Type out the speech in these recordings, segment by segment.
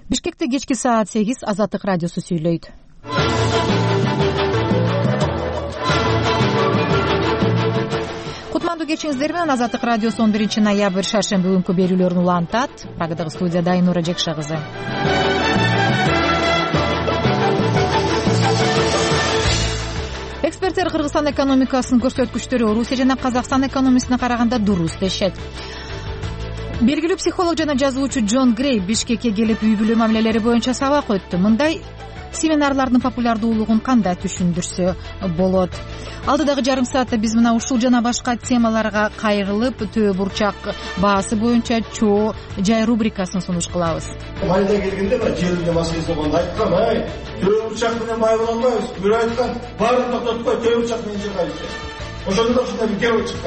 Бишкекте кечки саат 8 Азаттык радиосу сүйлөйт. Кутмандуу кечиңиздер менен Азаттык радиосу 11 ноябрь шаршемби күнкү берүүлөрүн улантат. Программадагы студияда Айнура Жекша кызы. Эксперттер Кыргызстан экономикасынын көрсөткүчтөрү Орусия жана Казакстан экономикасына караганда дурус дешет. Белгилүү психолог жана жазуучу Джон Грей Бишкекке келип үй бүлө мамилелери боюнча сабак өттү. Мындай семинарлардын популярдуулугун кандай түшүндүрсө болот? Алдыдагы жарым саатта биз мына ушул жана башка темаларга кайрылып, төө бурчак баасы боюнча чоо жай рубрикасын сунуш кылабыз. Майда келгенде мына жерде маселеси болгондо айткан, төө бурчак менен май боло албайбыз. Бирөө айткан, баарын токтотуп кой, төө бурчак менен жыргайбыз. Ошондо да ушундай бир кебек чыккан.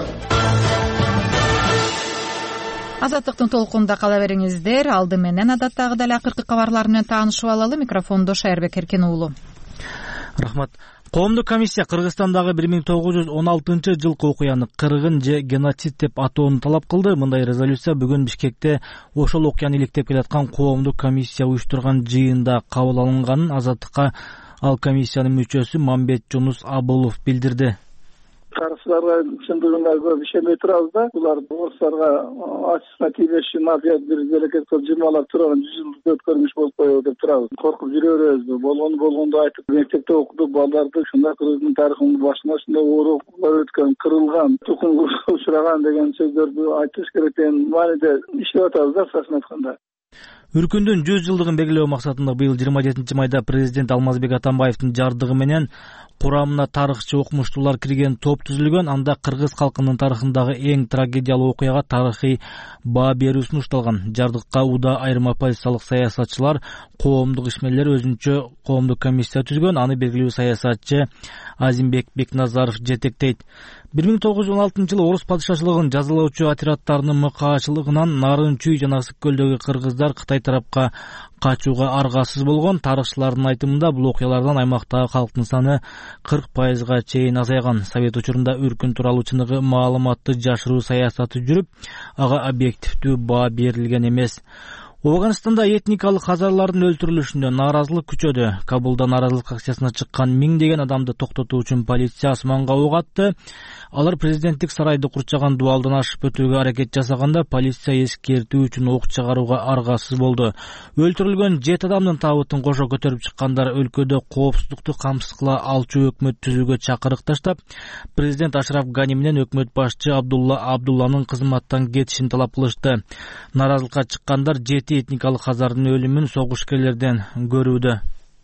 Азаттыктын толкунда кала бериңиздер. Алды менен адаттагы эле акыркы кабарлар менен таанышып алалы. Микрофондо Шайырбек Эркен уулу. Рахмат. Коомдук комиссия Кыргызстандагы 1916 жылкы окуяны кыргын же геноцид деп атоону талап кылды. Мындай резолюция бүгүн Бишкекте ошол окуяны иликтеп келаткан коомдук комиссия уюштурган жыйында кабыл алынганын Азаттыкка ал комиссиянын мүчөсү Мамбет Жунус Абылов билдирди. Каршыларга чындыгында көп ишенбей турабыз да. Булар орустарга ачысына тийбеши мафия бир берекет кылып жырмалап турган 100 жылдык өткөрмүш болуп коебу деп турабыз. Коркуп жүрө беребизби? Болгондо айтып мектепте окудук балдарды ушундай Кыргыздын тарыхынын башына ушундай оор окуялар өткөн, кырылган, тукумга учураган деген сөздөрдү айтыш керек деген мааниде иштеп атабыз да, сасын айтканда. Үркүндүн 100 жылдыгын белгилөө максатында быйыл 27 майда президент Алмазбек Атамбаевдин жардыгы менен курамына тарыхчы окумуштуулар кирген топ түзүлгөн. Анда кыргыз калкынын тарыхындагы эң трагедиялуу окуяга тарыхый баа берүү сунушталган. Жардыкка уда айрым оппозициялык саясатчылар, коомдук ишмерлер өзүнчө коомдук комиссия түзгөн. Аны белгилүү саясатчы Азимбек Бекназаров жетектейт. 1916 жылы орус падышачылыгынын жазалоочу отрядтарынын мыкаачылыгынан Нарынчүй жана Ысык көлдөгү кыргыздар Кытай тарапка качууга аргасыз болгон. Тарыхчылардын айтымында бул окуялардан аймактагы калктын саны 40%га чейин азайган. Совет учурунда үркүн тууралуу чыныгы маалыматты жашыруу саясаты жүрүп, ага объективдүү баа берилген эмес. Афганистанда этникалык хазарлардын өлтүрүлүшүнө нааразылык күчөдү. Кабулда нааразылык акциясына чыккан миңдеген адамды токтотуу үчүн полиция асманга ок атты. Алар президенттик сарайды курчаган дубалдан ашып өтүүгө аракет жасаганда полиция эскертүү үчүн ок чыгарууга аргасыз болду. Өлтүрүлгөн 7 адамдын табытын кошо көтөрүп чыккандар өлкөдө коопсуздукту камсыз кыла алчу өкмөт түзүүгө чакырык таштап, президент Ашраф Гани менен өкмөт башчы Абдулланын кызматтан кетишин талап кылышты. Нааразылыкка чыккандар 7 этникалык хазардын өлүмүн согушкерлерден көрүүдө.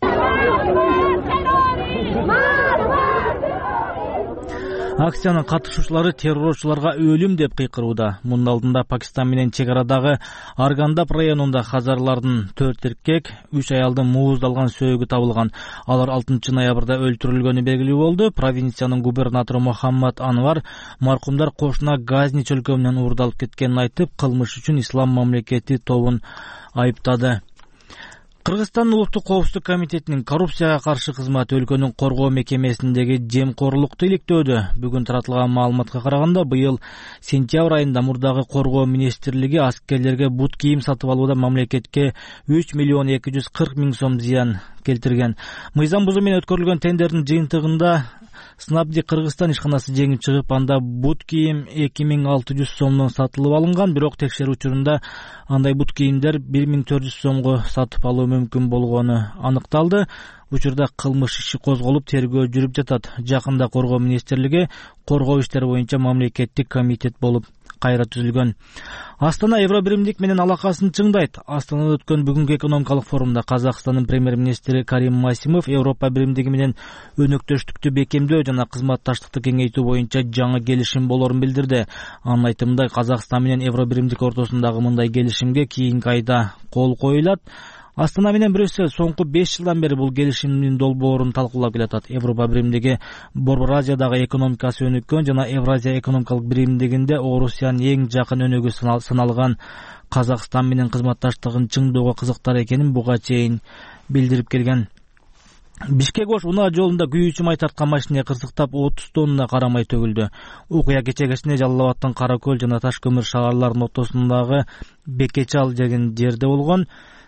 Акциянын катышуучулары террорчуларга өлүм деп кыйкырууда. Мунун алдында Пакистан менен чек арадагы Аргандап районунда хазарлардын 4 эркек, 3 аялдын мууздалган сөөгү табылган. Алар 6 ноябрда өлтүрүлгөнү белгилүү болду. Провинциянын губернатору Мухаммад Анвар маркумдар кошуна Газни чөлкөмүнөн уурдалып кеткенин айтып, кылмыш үчүн ислам мамлекети тобун айыптады. Кыргызстандын улуттук коопсуздук комитетинин коррупцияга каршы кызматы өлкөнүн коргоо мекемесиндеги жемкорлукту иликтөөдө. Бүгүн таратылган маалыматка караганда, быйыл сентябрь айында мурдагы коргоо министрлиги аскерлерге бут кийим сатып алууда мамлекетке 3 миллион 240 миң сом зыян келтирген. Мыйзам бузуу менен өткөрүлгөн тендердин жыйынтыгында Снабди Кыргызстан ишканасы жеңип чыгып, анда бут кийим 2600 сомдон сатылып алынган, бирок текшерүү учурунда андай бут кийимдер 1400 сомго сатып алуу мүмкүн болгону аныкталды. Учурда кылмыш иши козголуп, тергөө жүрүп жатат. Жакында коргоо министрлиги коргоо иштери боюнча мамлекеттик комитет болуп кайра түзүлгөн. Астана Евробиримдик менен алакасын чыңдайт. Астанада өткөн бүгүнкү экономикалык форумда Казакстандын премьер-министри Карим Масимов Европа биримдиги менен өнөктөштүктү бекемдөө жана кызматташтыкты кеңейтүү боюнча жаңы келишим болорун билдирди. Анын айтымында Казакстан менен Евробиримдик ортосундагы мындай келишимге кийинки айда кол коюлат. Астана менен Брюссель соңку 5 жылдан бери бул келишимдин долбоорун талкуулап келатат. Европа биримдиги Борбор Азиядагы экономикасы өнүккөн жана Евразия экономикалык биримдигинде Орусиянын эң жакын өнөгү саналган Казакстан менен кызматташтыгын чыңдоого кызыктар экенин буга чейин билдирип келген. Бишкек-Ош унаа жолунда күйүүчү май тарткан машина кырсыктап 30 тонна кара май төгүлдү. Окуя кече Жалал Абадтын Кара Көл жана Таш көмүр шаарларынын ортосундагы Бекечал деген жерде болгон.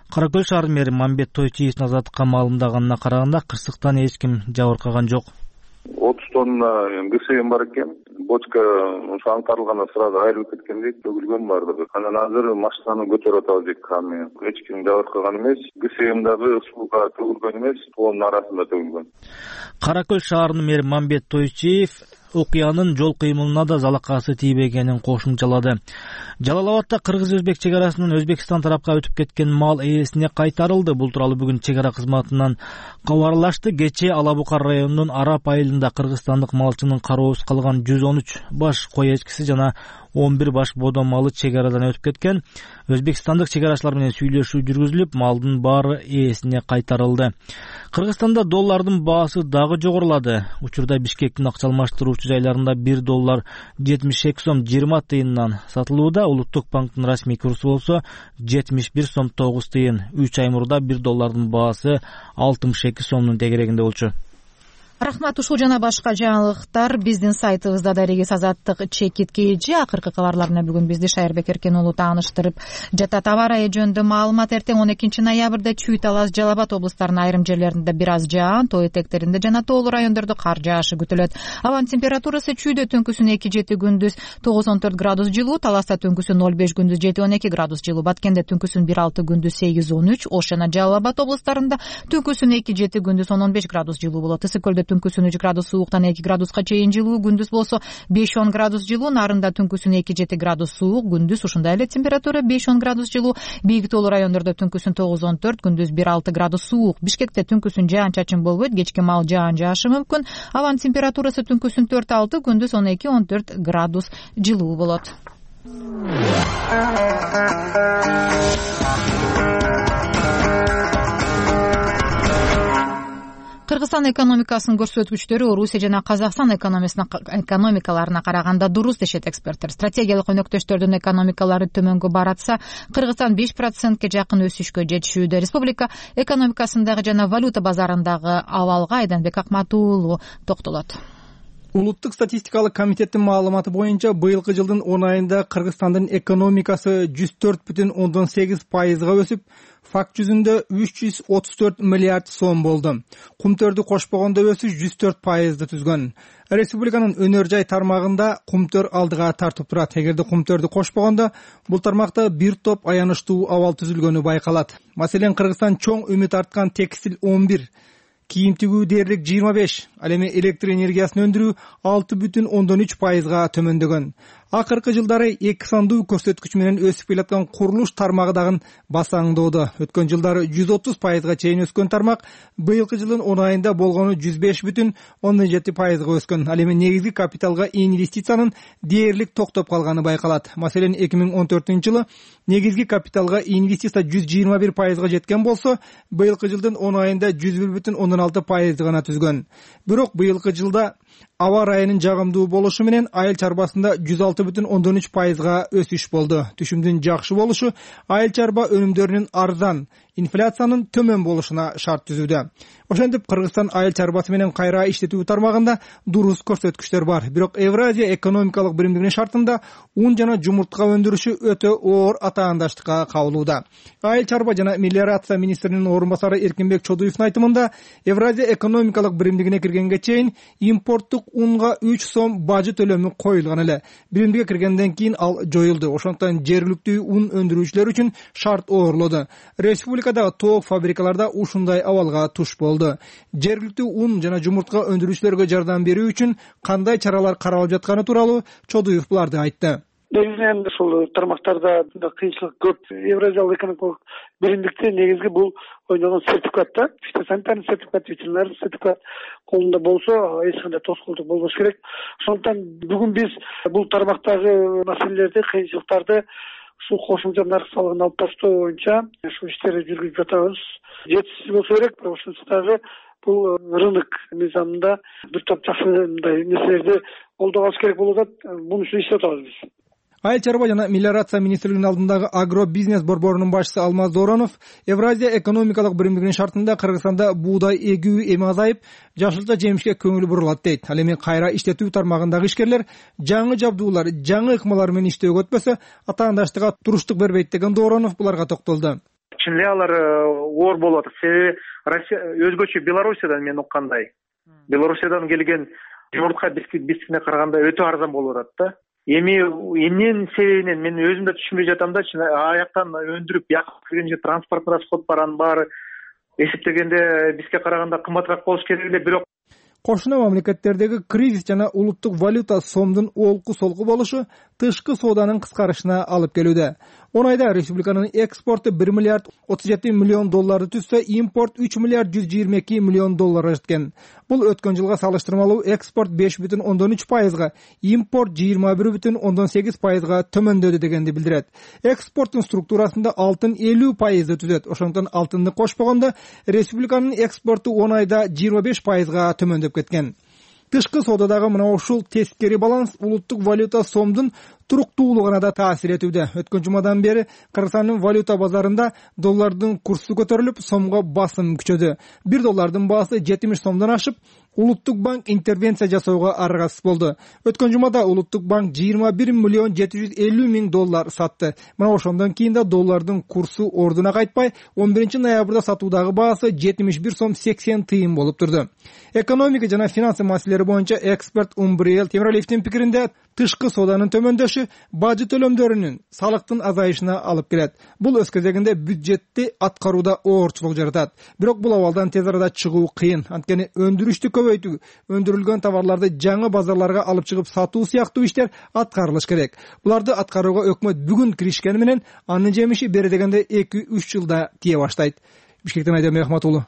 Кара Көл шаарынын мэри Мамбет Тойчиевдин азаттыкка маалымдаганына караганда кырсыктан эч ким жабыркаган жок. 30 тонна гсм бар экен. Бочка ошо аңтарылгандан сразу айрылып кеткендей төгүлгөн бардыгы. Анан азыр машинаны көтөрүп атабыз эки камер. Эч ким жабыркаган эмес. ГСМдагы сууга төгүлгөн эмес, тоонун арасында төгүлгөн. Кара Көл шаарынын мэри Мамбет Тойчиев окуянын жол кыймылына да залакасы тийбегенин кошумчалады. Жалал Абадта кыргыз-өзбек чек арасынан Өзбекстан тарапка өтүп кеткен мал ээсине кайтарылды. Бул тууралуу бүгүн чек ара кызматынан кабарлашты. Кечээ Ала Букар районунун Арап айылында кыргызстандык малчынын кароосуз калган 113 баш кой эчкиси жана 11 баш бодо малы чек арадан өтүп кеткен. Өзбекстандык чек арачылар менен сүйлөшүү жүргүзүлүп, малдын баары ээсине кайтарылды. Кыргызстанда доллардын баасы дагы жогорулады. Учурда Бишкектин акча алмаштыруучу жайларында $1 72 сом 20 тыйындан сатылууда. Улуттук банктын расмий курсу болсо 71 сом 9 тыйын. 3 ай мурда $1 баасы 62 сомдун тегерегинде болчу. Рахмат, ушул жана башка жаңылыктар биздин сайтыбызда да Регис Азаттык чекит KG. Акыркы кабарлар менен бүгүн бизди Шайырбек Эркен уулу тааныштырып жатат. Аба ырайы жөнүндө маалымат: эртең 12 ноябрда Чүй, Талас, Жалал Абад облустарынын айрым жерлеринде бир аз жаан, тоо этектеринде жана тоолуу райондордо кар жаашы күтүлөт. Абанын температурасы Чүйдө түнкүсүн 2-7 күндүз 9-14 градус жылуу, Таласта түнкүсүн 0-5 күндүз 7-12 градус жылуу, Баткенде түнкүсүн 1-6 күндүз 8-13, Ош жана Жалал Абад облустарында түнкүсүн 2-7 күндүз 10-15 градус жылуу болот. Ысык көлдө түнкүсүн 3 градус сууктан 2 градуска чейин жылуу, күндүз болсо 5-10 градус жылуу, Нарында түнкүсүн 2-7 градус суук, күндүз ушундай эле температура 5-10 градус жылуу, бийик тоолуу райондордо түнкүсүн 9-14, күндүз 1-6 градус суук. Бишкекте түнкүсүн жаан-чачын болбойт, кечки маал жаан жаашы мүмкүн. Абанын температурасы түнкүсүн 4-6, күндүз 12-14 градус жылуу болот. Кыргызстан экономикасынын көрсөткүчтөрү Орусия жана Казакстан экономикаларына караганда дурус дешет эксперттер. Стратегиялык өнөктөштөрдүн экономикалары төмөнгө баратса, Кыргызстан 5% жакын өсүшкө жетишүүдө. Республика экономикасындагы жана валюта базарындагы абалга Айданбек Акматуулу токтолот. Улуттук статистикалык комитеттин маалыматы боюнча быйылкы жылдын 10 айында Кыргызстандын экономикасы 104,8%га өсүп, факт жүзүндө 334 миллиард сом болду. Кумтөрдү кошпогондо өсүш 104%ды түзгөн. Республиканын өнөр жай тармагында кумтөр алдыга тартып турат. Эгерде кумтөрдү кошпогондо, бул тармакта бир топ аянычтуу абал түзүлгөнү байкалат. Маселен, Кыргызстан чоң үмүт арткан текстил 11, кийим тигүү дээрлик 25, ал эми электр энергиясын өндүрүү 6,3%га төмөндөгөн. Акыркы жылдары 2 сандуу көрсөткүч менен өсүп келаткан курулуш тармагы дагы басаңдоодо. Өткөн жылдары 130%га чейин өскөн тармак быйылкы жылдын 10 айында болгону 105,7%га өскөн. Ал эми негизги капиталга инвестициянын дээрлик токтоп калганы байкалат. Маселен, 2014-жылы негизги капиталга инвестиция 121%га жеткен болсо, быйылкы жылдын 10 айында 101,16% гана түзгөн. Бирок быйылкы жылда аба ырайынын жагымдуу болушу менен айыл чарбасында 106,13%га өсүш болду. Түшүмдүн жакшы болушу айыл чарба өнүмдөрүнүн арзан, инфляциянын төмөн болушуна шарт түзүүдө. Ошентип, Кыргызстан айыл чарбасы менен кайра иштетүү тармагында дурус көрсөткүчтөр бар. Бирок Евразия экономикалык биримдигинин шартында ун жана жумуртка өндүрүшү өтө оор атаандаштыкка кабылууда. Айыл чарба жана мелиорация министринин орун басары Эркинбек Чодуевдин айтымында, Евразия экономикалык биримдигине киргенге чейин импорттук унга 3 сом бажы төлөмү коюлган эле. Биримдиге киргенден кийин ал жоюлду. Ошондуктан жергиликтүү ун өндүрүүчүлөр үчүн шарт оорлоду. Республикадагы тоок фабрикаларда ушундай абалга туш болду. Жергиликтүү ун жана жумуртка өндүрүүчүлөргө жардам берүү үчүн кандай чаралар каралып жатканы тууралуу Чодуев буларды айтты. Негизинен ушул тармактарда кыйынчылык көп. Евразиялык экономикалык биримдикте негизги бул ойногон сертификатта, фитосанитарный сертификат, ветеринарный сертификат колунда болсо, эч кандай тоскоолдук болбош керек. Ошондуктан бүгүн биз бул тармактагы маселелерди, кыйынчылыктарды ушул кошумча нарк салыгын алып таштоо боюнча ушул иштерди жүргүзүп жатабыз. Жетишсиз болсо керек, бирок ушунча дагы бул рынок мыйзамында бир топ жакшы мындай нерселерди колдоп алыш керек болуп атат. Муну үчүн иштеп атабыз биз. Айыл чарба жана мелиорация министрлигинин алдындагы агро бизнес борборунун башчысы Алмаз Доронов Евразия экономикалык биримдигинин шартында Кыргызстанда буудай эгүү эми азайып, жашылча жемишке көңүл бурулат дейт. Ал эми кайра иштетүү тармагындагы ишкерлер жаңы жабдуулар, жаңы ыкмалар менен иштөөгө өтпөсө, атаандаштыкка туруштук бербейт деген Доронов буларга токтолду. чын эле алар оор болуп атат. Себеби Россия өзгөчө Белоруссиядан мен уккандай. Белоруссиядан келген жумуртка бискине караганда өтө арзан болуп атат да. Эми эмненин себебинен мен өзүм да түшүнбөй жатам да. Аяктан өндүрүп бияка киргенче транспорт расход баранын баары эсептегенде бизге караганда кымбатыраак болуш керек эле, бирок кошуна мамлекеттердеги кризис жана улуттук валюта сомдун олку солку болушу тышкы сооданын кыскарышына алып келүүдө. 10 айда республиканын экспорту 1 миллиард 37 миллион долларды түзсө, импорт 3 миллиард 122 миллион долларга жеткен. Бул өткөн жылга салыштырмалуу экспорт 5,3%, импорт 21,8%га төмөндөдү дегенди билдирет. Экспорттун структурасында алтын 50% түзөт. Ошондон алтынды кошпогондо республиканын экспорту 10 айда 25%га төмөндөп кеткен. Тышкы соодадагы мына ушул тескери баланс улуттук валюта сомдун туруктуулугуна да таасир этүүдө. Өткөн жумадан бери Кыргызстандын валюта базарында доллардын курсу көтөрүлүп, сомго басым күчөдү. 1 доллардын баасы 70 сомдон ашып, Улуттук банк интервенция жасоого аргасыз болду. Өткөн жумада Улуттук банк 21 миллион 750 миң доллар сатты. Мына ошондон кийин да доллардын курсу ордуна кайтпай, 11 ноябрда сатуудагы баасы 71 сом 80 тыйын болуп турду. Экономика жана финансы маселелери боюнча эксперт Умбриел Темиралиевдин пикиринде, тышкы сооданын төмөндөшү бажы төлөмдөрүнүн, салыктын азайышына алып келет. Бул өз кезегинде бюджетти аткарууда оорчулук жаратат. Бирок бул абалдан тез арада чыгуу кыйын. Анткени өндүрүштү көбөйтүү, өндүрүлгөн товарларды жаңы базарларга алып чыгып сатуу сыяктуу иштер аткарылыш керек. Буларды аткарууга өкмөт бүгүн киришкени менен, анын жемиши бери дегенде 2-3 жылда тие баштайт. Бишкектен Айдем Мехматулу.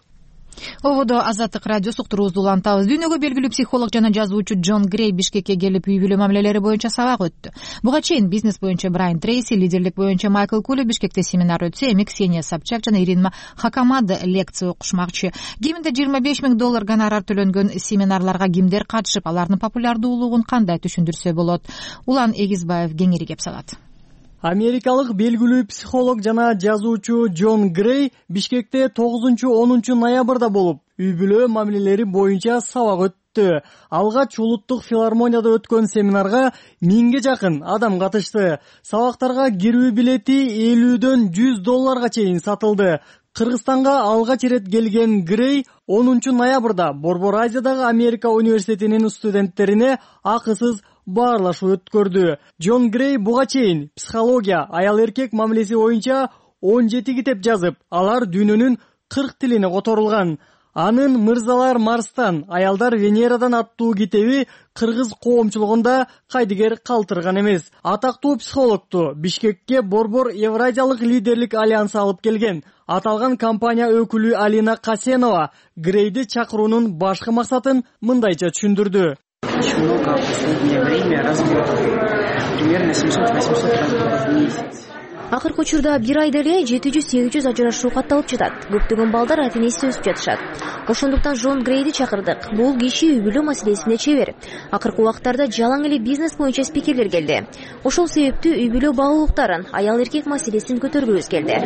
Ободо Азаттык радиосу уктурубузду улантабыз. Дүйнөгө белгилүү психолог жана жазуучу Джон Грей Бишкекке келип үй бүлө мамилелери боюнча сабак өттү. Буга чейин бизнес боюнча Брайан Трейси, лидерлик боюнча Майкл Кули Бишкекте семинар өтсө, эми Ксения Собчак жана Ирина Хакамада лекция окушмакчы. Кеминде 25 миң доллар гонорар төлөнгөн семинарларга кимдер катышып, алардын популярдуулугун кандай түшүндүрсө болот? Улан Эгизбаев кеңири кеп салат. Америкалык белгилүү психолог жана жазуучу Джон Грей Бишкекте 9-10 ноябрда болуп, үй бүлө мамилелери боюнча сабак өттү. Алгач улуттук филармонияда өткөн семинарга 1000ге жакын адам катышты. Сабактарга кирүү билети 50дөн 100 долларга чейин сатылды. Кыргызстанга алгач ирет келген Грей 10 ноябрда Борбор Азиядагы Америка университетинин студенттерине акысыз баарлашуу өткөрдү. Джон Грей буга чейин психология, аял-эркек мамилеси боюнча 17 китеп жазып, алар дүйнөнүн 40 тилине которулган. Анын «Мырзалар Марстан, аялдар Венерадан» аттуу китеби кыргыз коомчулугунда кайдыгер калтырган эмес. Атактуу психологту Бишкекке Борбор Евразиялык лидерлик альянсы алып келген. Аталган компания өкүлү Алина Касенова Грейди чакыруунун башкы максатын мындайча түшүндүрдү. Очень много в последнее время разводов. Примерно 700-800 разводов в месяц. Акыркы учурда бир айда эле 700-800 ажырашуу катталып жатат. Көптөгөн балдар ата-энеси өсүп жатышат. Ошондуктан Джон Грейди чакырдык. Бул киши үй бүлө маселесине чебер. Акыркы убактарда жалаң эле бизнес боюнча спикерлер келди. Ошол себептүү үй бүлө баалуулуктарын, аял-эркек маселесин көтөргүбүз келди.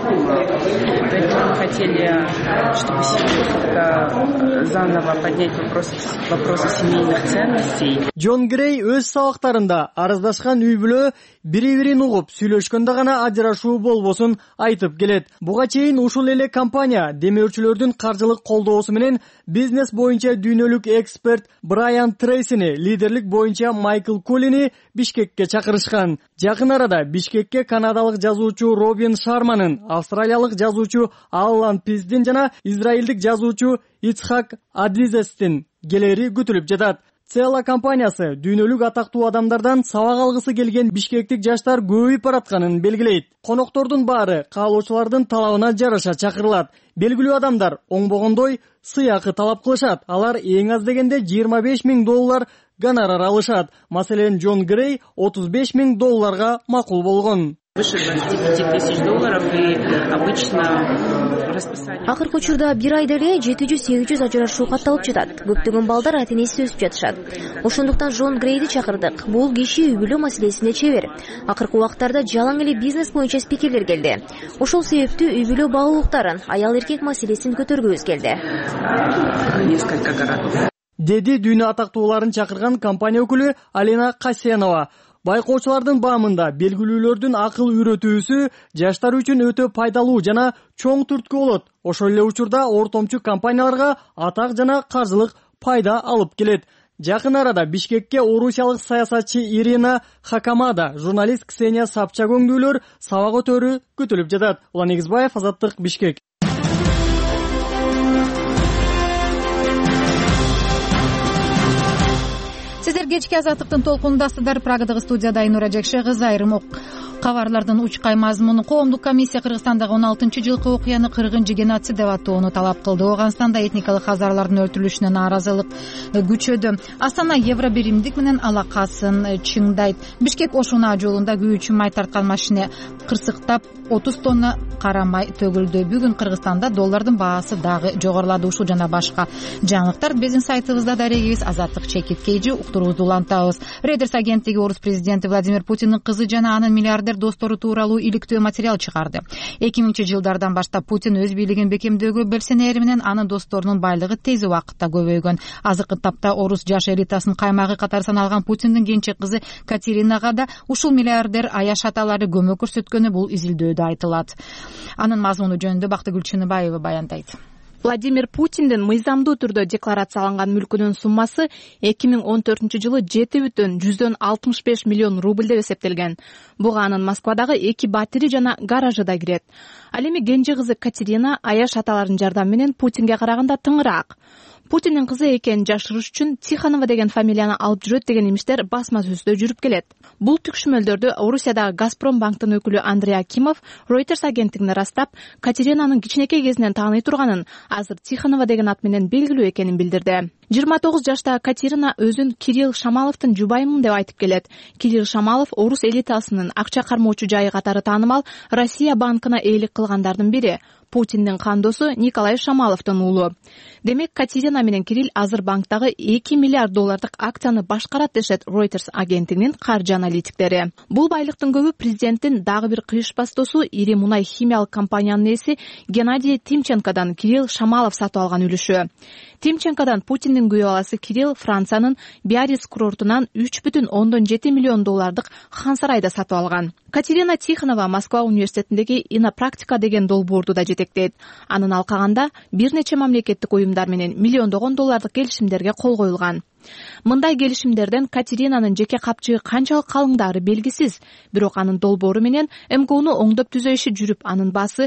Поэтому хотели, чтобы как-то заново поднять вопросы семейных ценностей. Джон Грей өз сабактарында арыздашкан үй бүлө бири-бирин угуп, сүйлөшкөндө гана ажырашуу болбосун айтып келет. Буга чейин ушул эле компания демөөрчүлөрдүн каржылык колдоосу менен бизнес боюнча дүйнөлүк эксперт Брайан Трейсини, лидерлик боюнча Майкл Кулини Бишкекке чакырышкан. Жакын арада Бишкекке канадалык жазуучу Робин Шарманын, австралиялык жазуучу Аллан Пиздин жана израилдик жазуучу Ицхак Адизестин келери күтүлүп жатат. Цела компаниясы дүйнөлүк атактуу адамдардан сабак алгысы келген бишкектик жаштар көбөйүп баратканын белгилейт. Коноктордун баары каалоочулардын талабына жараша чакырылат. Белгилүү адамдар оңбогондой сыйакы талап кылышат. Алар эң аз дегенде 25 миң доллар гонорар алышат. Маселен, Джон Грей 35 миң долларга макул болгон. Выше 25 тысяч долларов и обычно расписание. Акыркы учурда бир айда эле 700-800 ажырашуу катталып жатат. Көптөгөн балдар ата-энеси өсүп жатышат. Ошондуктан Джон Грейди чакырдык. Бул киши үй бүлө маселесине чебер. Акыркы убактарда жалаң эле бизнес боюнча спикерлер келди. Ошол себептүү үй бүлө баалуулуктарын, аял-эркек маселесин көтөргүбүз келди. Несколько городов. Деди дүйнө атактууларын чакырган компания өкүлү Алина Касенова. байкоочулардын баамында белгилүүлөрдүн акыл үйрөтүүсү жаштар үчүн өтө пайдалуу жана чоң түрткү болот. Ошол эле учурда ортомчу компанияларга атак жана каржылык пайда алып келет. Жакын арада Бишкекке орусиялык саясатчы Ирина Хакамада, журналист Ксения Собчак өңдүүлөр сабак өтөрү күтүлүп жатат. Улан Негизбаев, Азаттык, Бишкек. Сиздер кечки Азаттыктын толкунундасыздар. Прагадагы студияда Айнура Жекшегыз. Айрым кабарлардын учкай мазмуну. Коомдук комиссия Кыргызстандагы 16-жылкы окуяны кыргынчы геноцид деп атоону талап кылды. Ооганстанда этникалык хазарлардын өлтүрүлүшүнө нааразылык күчөдү. Астана Евробиримдик менен алакасын чыңдайт. Бишкек Ошуна жолунда күйүүчү май тарткан машина кырсыктап 30 тонна кара май төгүлдү. Бүгүн Кыргызстанда доллардын баасы дагы жогорулады. Ушул жана башка жаңылыктар биздин сайтыбызда дарегибиз Азаттык чекиткейжи уктуруубузду улантабыз. Reuters агенттиги орус президенти Владимир Путиндин кызы жана анын миллиардер достору тууралуу иликтөө материал чыгарды. 2000-жылдардан баштап Путин өз бийлигин бекемдөөгө белсенери менен анын досторунун байлыгы тез убакытта көбөйгөн. Азыркы тапта орус жаш элитасынын каймагы катары саналган Путиндин кенже кызы Катеринага да ушул миллиардер аяш аталары көмөк көрсөткөнү бул изилдөөдө айтылат. Анын мазмуну жөнүндө Бактыгүл Чыныбаева баяндайт. Владимир Путиндин мыйзамдуу түрдө декларацияланган мүлкүнүн суммасы 2014-жылы 7,165 миллион рубль деп эсептелген. Буга анын Москвадагы 2 батири жана гаражы да кирет. Ал эми кенже кызы Катерина аяш аталарынын жардамы менен Путинге караганда тыңыраак. Путиндин кызы экенин жашырыш үчүн Тихонова деген фамилияны алып жүрөт деген имиштер басма сөздө жүрүп келет. Бул түкшүмөлдөрдү Орусиядагы Газпром банктын өкүлү Андрей Акимов Reuters агенттигине растап, Катеринанын кичинекей кезинен тааный турганын, азыр Тихонова деген ат менен белгилүү экенин билдирди. 29 жаштагы Катерина өзүн Кирилл Шамаловдун жубайымын деп айтып келет. Кирилл Шамалов орус элитасынын акча кармоочу жайы катары таанымал Россия банкына ээлик кылгандардын бири. Путиндин кандосу Николай Шамаловдун уулу. Демек, Катерина менен Кирилл азыр банктагы 2 миллиард доллардык акцияны башкарат дешет Reuters агенттигинин каржы аналитиктери. Бул байлыктын көбү президенттин дагы бир кыйышпас досу ири мунай химиялык компаниянын ээси Геннадий Тимченкодан Кирилл Шамалов сатып алган үлүшү. Тимченкодан Путиндин күйөө баласы Кирилл Франциянын Биарриц курортунан 3,7 миллион доллардык хан сарайда сатып алган. Катерина Тихонова Москва университетиндеги инопрактика деген долбоорду да жетектейт. Анын алкагында бир нече мамлекеттик уюмдар менен миллиондогон доллардык келишимдерге кол коюлган. Мындай келишимдерден Катеринанын жеке капчыгы канчалык калыңдары белгисиз, бирок анын долбоору менен МКУну оңдоп түзөө иши жүрүп, анын баасы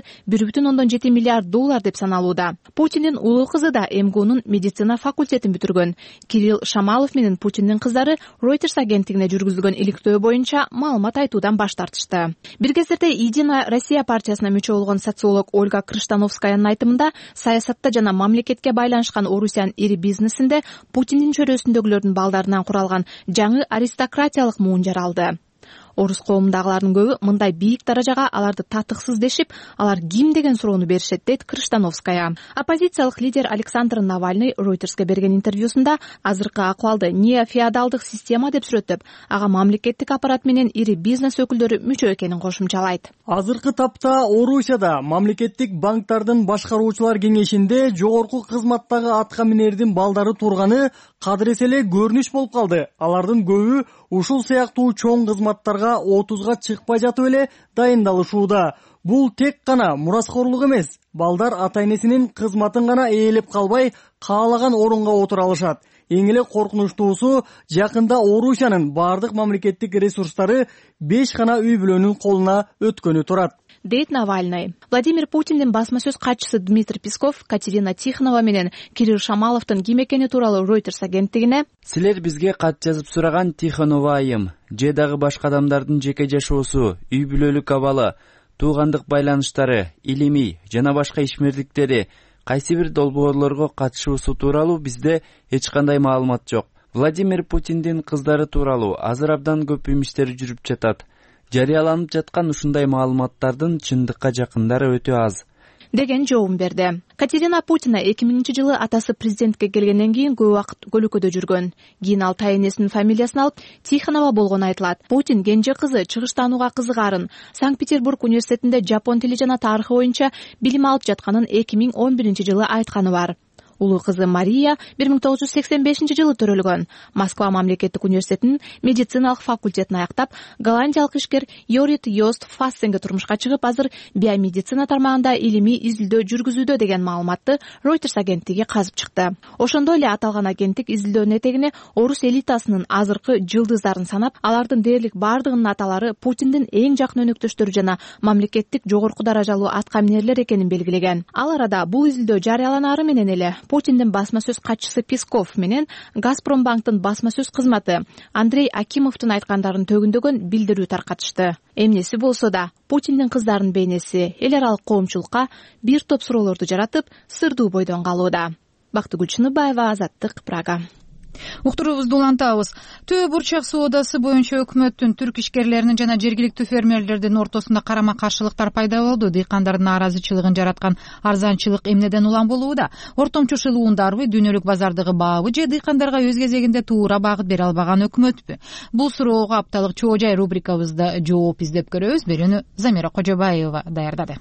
1,7 миллиард доллар деп саналууда. Путиндин улуу кызы да МКУнун медицина факультетин бүтүргөн. Кирилл Шамалов менен Путиндин кыздары Reuters агенттигине жүргүзүлгөн иликтөө боюнча маалымат айтуудан баш тартышты. Бир кездерде Единая Россия партиясына мүчө болгон социолог Ольга Крыштановскаянын айтымында, саясатта жана мамлекетке байланышкан Орусиянын ири бизнесинде Путиндин чөрөсүндөгүлөрдүн балдарынан куралган жаңы аристократиялык муун жаралды. Орус коомундагылардын көбү мындай бийик даражага аларды татыксыз дешип, алар ким деген суроону беришет, дейт Крыштановская. Оппозициялык лидер Александр Навальный Reuters'ке берген интервьюсунда азыркы акыбалды неофеодалдык система деп сүрөттөп, ага мамлекеттик аппарат менен ири бизнес өкүлдөрү мүчө экенин кошумчалайт. Азыркы тапта Орусияда мамлекеттик банктардын башкаруучулар кеңешинде жогорку кызматтагы атка минердин балдары турганы кадырес эле көрүнүш болуп калды. Алардын көбү ушул сыяктуу чоң кызматтарга 30га чыкпай жатып эле дайындалышууда. Бул тек гана мураскорлук эмес, балдар ата-энесинин кызматын гана ээлеп калбай, каалаган орунга отура алышат. Эң эле коркунучтуусу, жакында Орусиянын бардык мамлекеттик ресурстары 5 гана үй бүлөнүн колуна өткөнү турат, дейт Навальный. Владимир Путиндин басма сөз катчысы Дмитрий Песков Катерина Тихонова менен Кирилл Шамаловдун ким экени тууралуу Reuters агенттигине: "Силер бизге кат жазып сураган Тихонова айым же дагы башка адамдардын жеке жашоосу, үй бүлөлүк абалы, туугандык байланыштары, илимий жана башка ишмердиктери, кайсы бир долбоорлорго катышуусу тууралуу бизде эч кандай маалымат жок. Владимир Путиндин кыздары тууралуу азыр абдан көп имиштер жүрүп жатат. Жарыяланып жаткан ушундай маалыматтардын чындыкка жакындары өтө аз", деген жообун берди. Катерина Путина 2000-жылы атасы президентке келгенден кийин көп убакыт көлөкөдө жүргөн. Кийин ал тайэнесинин фамилиясын алып Тихонова болгону айтылат. Путин кенже кызы чыгыштанууга кызыгарын, Санкт-Петербург университетинде жапон тили жана тарыхы боюнча билим алып жатканын 2011-жылы айтканы бар. улуу кызы Мария 1985 төрөлгөн. Москва мамлекеттик университетинин медициналык факультетин аяктап, голландиялык ишкер Йорит Йост Фассенге турмушка чыгып, азыр биомедицина тармагында илимий изилдөө жүргүзүүдө деген маалыматты Reuters агенттиги казып чыкты. Ошондой эле аталган агенттик изилдөөнүн этегине орус элитасынын азыркы жылдыздарын санап, алардын дээрлик бардыгынын аталары Путиндин эң жакын өнөктөштөрү жана мамлекеттик жогорку даражалуу аткаминерлер экенин белгилеген. Ал арада бул изилдөө жарыяланары менен эле Путиндин басма сөз катчысы Песков менен Газпромбанктын басма сөз кызматы Андрей Акимовдун айткандарын төгүндөгөн билдирүү таркатышты. Эмнеси болсо да Путиндин кыздарынын бейнеси эл аралык коомчулукка бир топ суроолорду жаратып, сырдуу бойдон калууда. Бактыгүл Чыныбаева, Азаттык, Прага. Уктуруубузду улантабыз. Төө бурчак соодасы боюнча өкмөттүн түрк ишкерлеринин жана жергиликтүү фермерлердин ортосунда карама-каршылыктар пайда болду. Дыйкандардын нааразычылыгын жараткан арзанчылык эмнеден улам болууда? Ортомчу шылуундарбы, дүйнөлүк базардагы баабы же дыйкандарга өз кезегинде туура багыт бере албаган өкмөтпү? Бул суроого апталык Чоо жай рубрикабызда жооп издеп көрөбүз. Берүүнү Замира Кожобаева даярдады.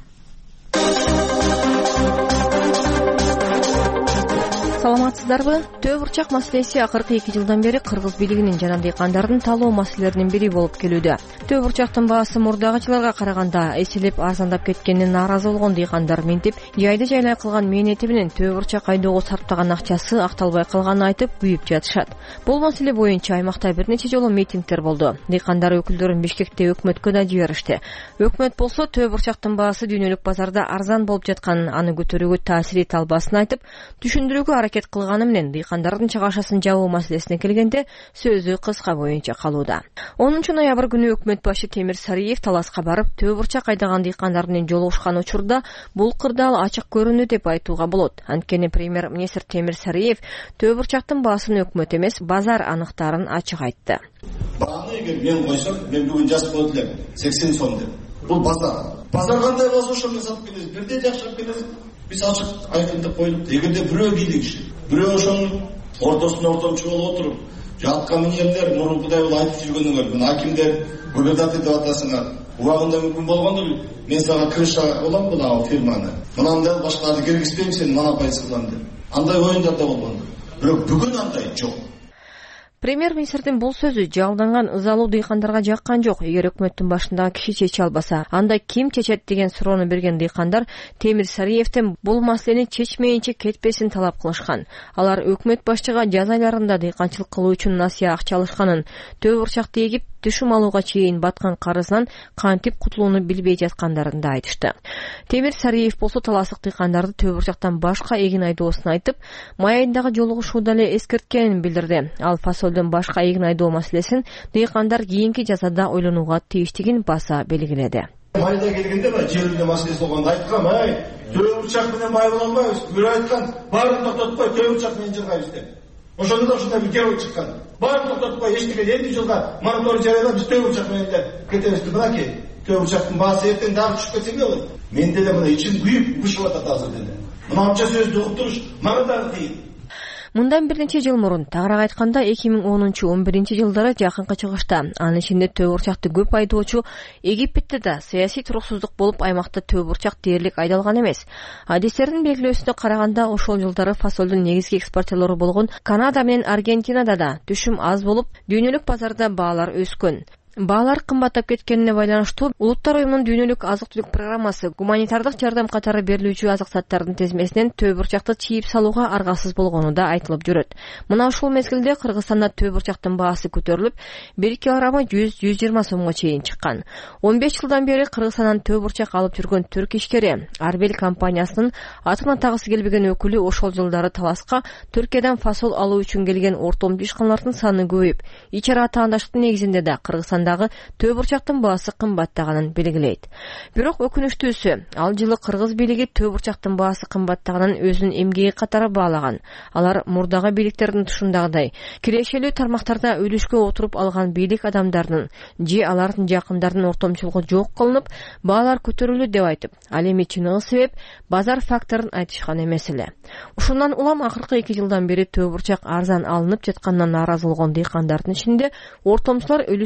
Саламатсыздарбы? Төө бурчак маселеси акыркы 2 жылдан бери кыргыз бийлигинин жана дыйкандардын талоо маселелеринин бири болуп келүүдө. Төө бурчактын баасы мурдагычыларга караганда эселеп арзандап кеткенине нааразы болгон дыйкандар минтип, жайды жайлай кылган мээнети менен төө бурчак айдоого сарптаган акчасы акталбай калганын айтып күйүп жатышат. Бул маселе боюнча аймакта бир нече жолу митингдер болду. Дыйкандар өкүлдөрүн Бишкекте өкмөткө да жиберишти. Өкмөт болсо төө бурчактын баасы дүйнөлүк базарда арзан болуп жатканын, аны көтөрүүгө таасир эте албасын айтып, түшүндүрүүгө аракет кылганы менен дыйкандардын чыгашасын жабуу маселесине келгенде сөзү кыска боюнча калууда. 10 ноябрь күнү өкмөт башы Темир Сариев Таласка барып, төө бурчак айдаган дыйкандар менен жолугушкан учурда бул кырдаал ачык көрүнү деп айтууга болот. Анткени премьер-министр Темир Сариев төө бурчактын баасын өкмөт эмес, базар аныктарын ачык айтты. Бааны эгер мен койсом, мен бүгүн жазып коет элем 80 сом деп. Бул базар. Базар кандай болсо ошону сатып келесиз, бирдей жакшырып келесиз. Биз ачык айкындап коюп, эгерде бирөө бийлик, бирөө ошонун ортосунда ортомчу болуп отуруп, аткаминерлер мурункудай бул айтып жүргөнүңөр, мына акимдер губернатор деп атасыңар, убагында мүмкүн болгондур. Мен сага крыша болом бул фирманы. Мынандай башкаларды киргизбейм, сен монополист кылам деп. Андай оюндар да болгондур. Бирок бүгүн андай жок. Премьер-министрдин бул сөзү жалданган ызалуу дыйкандарга жаккан жок. Эгер өкмөттүн башындагы киши чече албаса, анда ким чечет деген суроону берген дыйкандар Темир Сариевдин бул маселени чечмейинче кетпесин талап кылышкан. Алар өкмөт башчыга жаз айларында дыйканчылык кылуу үчүн насыя акча алышканын, төө бурчакты эгип түшүм алууга чейин баткан карызынан кантип кутулууну билбей жаткандарын да айтышты. Темир Сариев болсо таласык дыйкандарды төө бурчактан башка эгин айдоосун айтып, май айындагы жолугушууда эле эскерткенин билдирди. Ал фасолдон башка эгин айдоо маселесин дыйкандар кийинки жазада ойлонууга тийиштигин баса белгиледи. Майда келгенде жеринде маселеси болгондо айткам, төө бурчак менен май боло албайбыз. Бирөө айткан, баарын токтотуп кой, төө бурчак менен жыргайбыз деп. Ошондо да ушундай бир герой чыккан. Баарын токтотуп кой, эчтеке 50 жылга мораторий жарыялап, биз төө бурчак менен кетебиз деп. Мынакей, төө бурчактын баасы эртең дагы түшүп кетсе эмне болот? Мен деле мына ичим күйүп, бышып атат азыр деле. Мынанча сөздү угуп туруш мага дагы кыйын. Мындан бир нече жыл мурун, тагыраак айтканда 2010-11 жылдары жакынкы чыгышта, анын ичинде төө бурчакты көп айдоочу Египетте да саясий туруксуздук болуп, аймакта төө бурчак дээрлик айдалган эмес. Адистердин белгилөөсүнө караганда, ошол жылдары фасолдун негизги экспортерлору болгон Канада менен Аргентинада да түшүм аз болуп, дүйнөлүк базарда баалар өскөн. Баалар кымбаттап кеткенине байланыштуу Улуттар уюмунун дүйнөлүк азык-түлүк программасы гуманитардык жардам катары берилүүчү азык заттардын тизмесинен төө бурчакты чийип салууга аргасыз болгону да айтылып жүрөт. Мына ушул мезгилде Кыргызстанда төө бурчактын баасы көтөрүлүп, 1 килограммы 100-120 сомго чейин чыккан. 15 жылдан бери Кыргызстандан төө бурчак алып жүргөн түрк ишкери Арбел компаниясынын атын атагысы келбеген өкүлү ошол жылдары Таласка Түркиядан фасол алуу үчүн келген ортомчу ишканалардын саны көбөйүп, ичара таандаштык негизинде да Кыргызстан төө бурчактын баасы кымбаттаганын белгилейт. Бирок өкүнүчтүүсү, ал жылы кыргыз бийлиги төө бурчактын баасы кымбаттаганын өзүнүн эмгеги катары баалаган. Алар мурдагы бийликтердин тушундагыдай кирешелүү тармактарда үлүшкө отуруп алган бийлик адамдарынын же алардын жакындарынын ортомчулугу жок кылынып, баалар көтөрүлдү деп айтып, ал эми чыныгы себеп базар факторун айтышкан эмес эле. Ушундан улам акыркы 2 жылдан бери төө бурчак арзан алынып жатканынан нааразы болгон дыйкандардын ичинде ортомчулар үлүшкө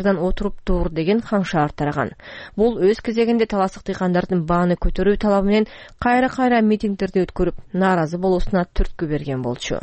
талаштардан отуруптур деген каңшаар тараган. Бул өз кезегинде таластык дыйкандардын бааны көтөрүү талабы менен кайра митингдерди өткөрүп, нааразы болуусуна түрткү берген болчу.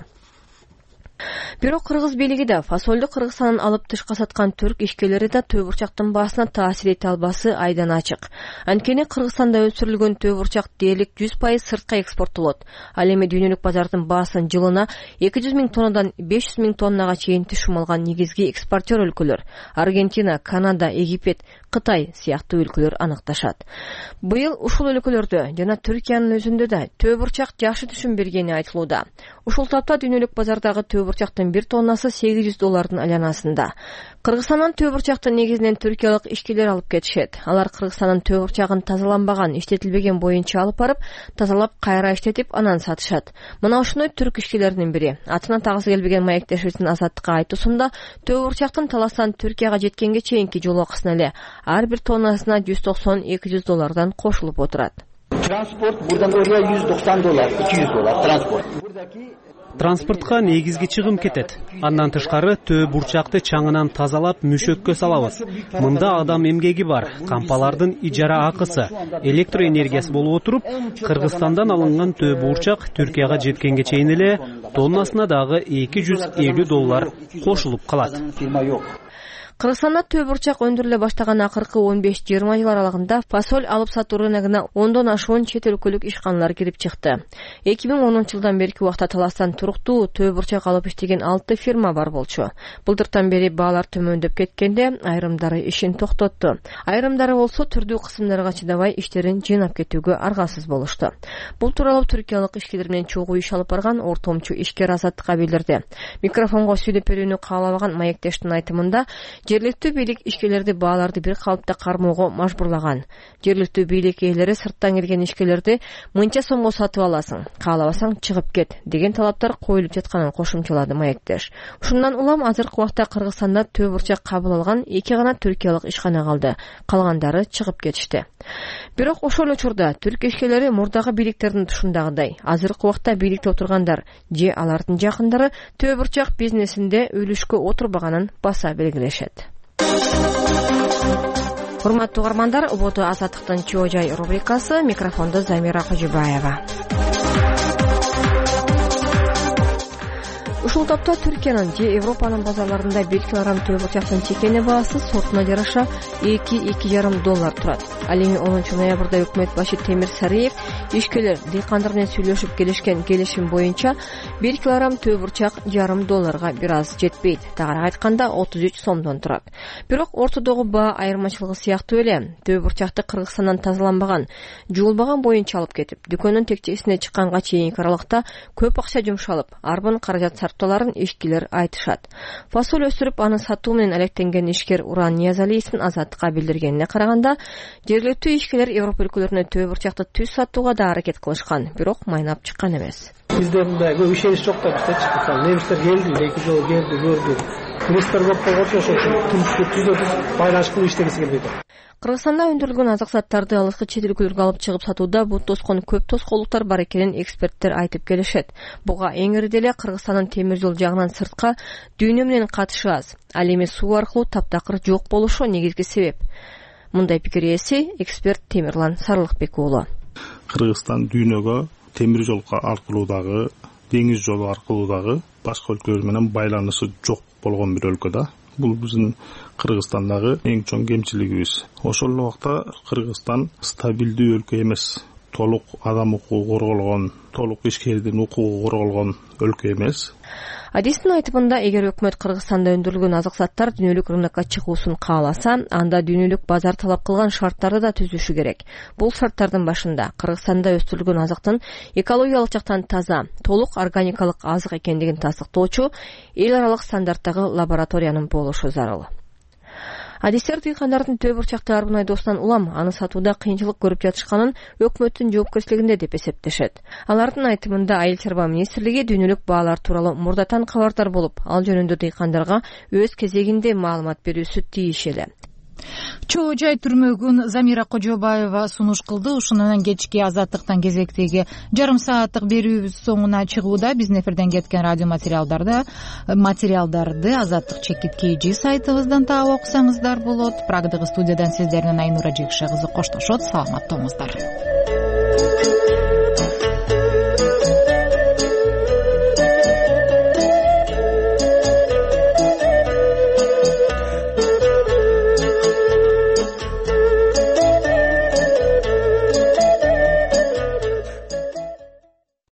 Бирок кыргыз бийлиги да фасолду Кыргызстандан алып тышка саткан түрк ишкерлери да төө бурчактын баасына таасир эте албасы айдан ачык. Анткени Кыргызстанда өсүрүлгөн төө бурчак дээрлик 100% сыртка экспорттолот. Ал эми дүйнөлүк базардын баасын жылына 200 000 тоннадан 500 000 тоннага чейин түшүм алган негизги экспортер өлкөлөр Аргентина, Канада, Египет, Кытай сыяктуу өлкөлөр аныкташат. Быйыл ушул өлкөлөрдө жана Түркиянын өзүндө да төө бурчак жакшы түшүм бергени айтылууда. Ушул тапта дүйнөлүк базардагы төө бурчактын 1 тоннасы $800 айланасында. Кыргызстандан төө бурчакты негизинен түркиялык ишкерлер алып кетишет. Алар Кыргызстандын төө бурчагын тазаланбаган, иштетилбеген боюнча алып барып, тазалап кайра иштетип, анан сатышат. Мына ушуной түрк ишкерлеринин бири. Атына тагысы келбеген маектешибиздин Азаттыкка айтуусунда, төө бурчактын таластан Түркияга жеткенге чейинки жол акысына эле ар бир тоннасына $190-200 кошулуп отурат. Транспорт бурдан ория $190, $200 транспорт. Транспортка негизги чыгым кетет. Андан тышкары төө бурчакты чаңынан тазалап мүшөккө салабыз. Мында адам эмгеги бар, кампалардын ижара акысы, электр энергиясы болуп отуруп, Кыргызстандан алынган төө бурчак Түркияга жеткенге чейин эле тоннасына дагы $250 кошулуп калат. Кыргызстанда төө бурчак өндүрүлө баштаган акыркы 15-20 жыл аралыгында фасоль алып сатуу рыногуна 10дон ашуун чет өлкөлүк ишканалар кирип чыкты. 2010-жылдан берки убакта таластан туруктуу төө бурчак алып иштеген 6 фирма бар болчу. Былтыртан бери баалар төмөндөп кеткенде айрымдары ишин токтотту. Айрымдары болсо түрдүү кысымдарга чыдабай иштерин жыйнап кетүүгө аргасыз болушту. Бул тууралуу түркиялык ишкерлер менен чогуу иш алып барган ортомчу ишкер Азаттыкка билдирди. Микрофонго сүйлөп берүүнү каалабаган маектештин айтымында, жергиликтүү бийлик ишкерлерди бааларды бир калыпта кармоого мажбурлаган. Жергиликтүү бийлик ээлери сырттан келген ишкерлерди мынча сомго сатып аласың, каалабасаң чыгып кет деген талаптар коюлуп жатканын кошумчалады маектеш. Ушундан улам азыркы убакта Кыргызстанда төө бурчак кабыл алган 2 гана түркиялык ишкана калды. Калгандары чыгып кетишти. Бирок ошол учурда түрк ишкерлери мурдагы бийликтердин тушундагыдай азыркы убакта бийликте отургандар же алардын жакындары төө бурчак бизнесинде үлүшкө отурбаганын баса белгилешет. Урматтуу угармандар, убуду Азаттыктын чоо жай рубрикасы, микрофондо Замира Кожубаева. Ушул топто Түркиянын же Европанын базарларында 1 килограмм төө бурчактын чекени баасы сортуна жараша $2-2,5 турат. Ал эми 10 ноябрда өкмөт башы Темир Сариев ишкерлер дыйкандар менен сүйлөшүп келишкен келишим боюнча 1 килограмм төө бурчак $0,5 бир аз жетпейт. Тагыраак айтканда 33 сомдон турат. Бирок ортодогу баа айырмачылыгы сыяктуу эле. Төө бурчакты Кыргызстандан тазаланбаган, жуулбаган боюнча алып кетип, дүкөндүн текчесине чыкканга чейинки аралыкта көп акча жумшалып, арбын каражат сарптооларын ишкерлер айтышат. Фасоль өсүрүп, аны сатуу менен алектенген ишкер Уран Ниязалиевдин Азаттыкка билдиргенине караганда, жергиликтүү ишкерлер Европа өлкөлөрүнө төө бурчакты түз сатууга да аракет кылышкан, бирок майнап чыккан эмес. Бизде мындай көп ишенич жок да бизде чыккан. Немистер келди, 2 жолу келди, көрдү. Туристтер көп болгончо ошо түз байланыш кылып иштегиси келбейт. Кыргызстанда өндүрүлгөн азык заттарды алыскы чет өлкөлөргө алып чыгып сатууда бут тоскон көп тоскоолдуктар бар экенин эксперттер айтып келишет. Буга эң ири деле Кыргызстандын темир жол жагынан сыртка дүйнө менен катышы аз. Ал эми суу аркылуу таптакыр жок болушу негизги себеп. Мындай пикир ээси эксперт Темирлан Сарылыкбек уулу. Кыргызстан дүйнөгө темир жол аркылуу дагы, деңиз жолу аркылуу дагы башка өлкөлөр менен байланышы жок болгон бир өлкө да. Бул биздин Кыргызстандагы эң чоң кемчилигибиз. Ошол убакта Кыргызстан стабилдүү өлкө эмес. Толук адам укугу корголгон, толук ишкердин укугу корголгон өлкө эмес. Адистин айтымында, эгер өкмөт Кыргызстанда өндүрүлгөн азык заттар дүйнөлүк рынокко чыгуусун кааласа, анда дүйнөлүк базар талап кылган шарттарды да түзүшү керек. Бул шарттардын башында Кыргызстанда өстүрүлгөн азыктын экологиялык жактан таза, толук органикалык азык экендигин тастыктоочу эл аралык стандарттагы лабораториянын болушу зарыл. Адистер дыйкандардын төө бурчакты арбын айдоосунан улам аны сатууда кыйынчылык көрүп жатышканын өкмөттүн жоопкерчилигинде деп эсептешет. Алардын айтымында Айыл чарба министрлиги дүйнөлүк баалар тууралуу мурдатан кабардар болуп, ал жөнүндө дыйкандарга өз кезегинде маалымат берүүсү тийиш эле. чоо жай түрмөгүн Замира Кожобаева сунуш кылды. Ушуну менен кечки Азаттыктан кезектеги жарым сааттык берүүбүз соңуна чыгууда. Биздин эфирден кеткен радио материалдарды Азаттык чекит.kg сайтыбыздан таап окусаңыздар болот. Прагдагы студиядан сиздер менен Айнура Жекше кызы коштошот. Саламатта болуңуздар.